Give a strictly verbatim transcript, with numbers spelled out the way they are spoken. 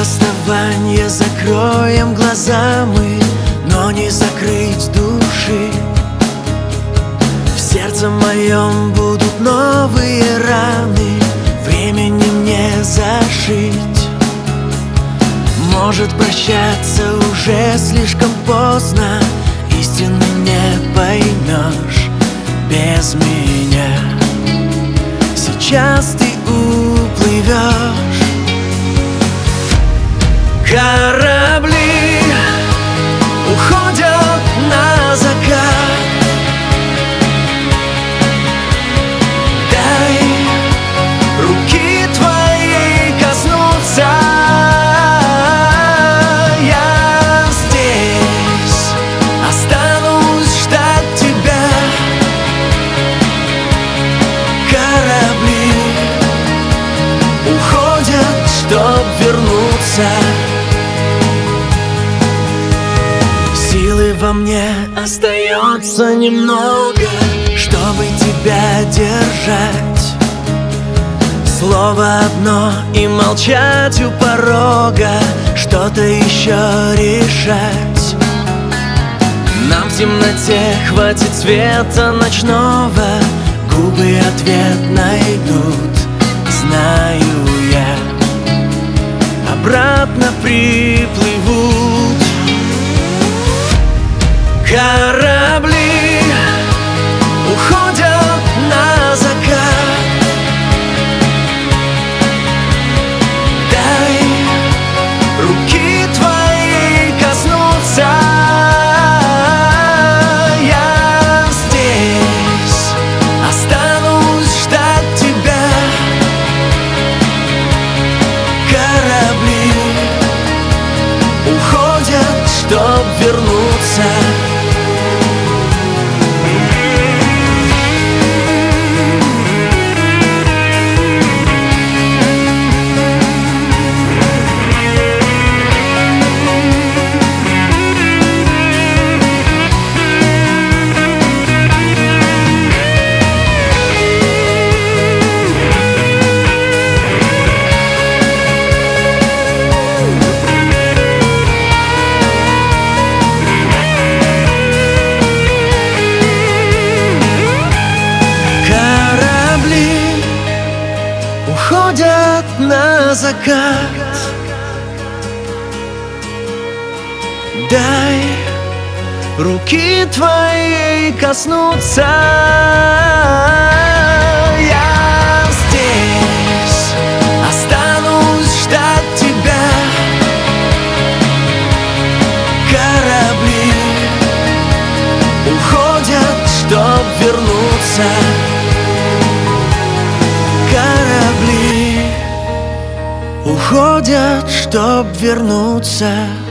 расставания закроем глаза мы, но не закрыть души. В сердце моем будут новые раны, времени мне зашить. Может, прощаться уже слишком поздно, истины не поймешь без меня. Сейчас ты уплывешь. Корабли уходят на закат. Дай руки твои коснуться. Я здесь останусь ждать тебя. Корабли уходят, чтоб вернуться. Силы во мне остается немного, чтобы тебя держать. Слово одно и молчать у порога, что-то еще решать. Нам в темноте хватит света ночного, губы ответ найдут, знаю я. Обратно приплывут. Корабли уходят на закат. Дай руки твои коснуться. Я здесь останусь ждать тебя. Корабли уходят, чтоб вернуться. Уходят на закат. Дай руки твои коснуться. Я здесь останусь ждать тебя. Корабли уходят, чтоб вернуться. Корабли уходят, чтоб вернуться.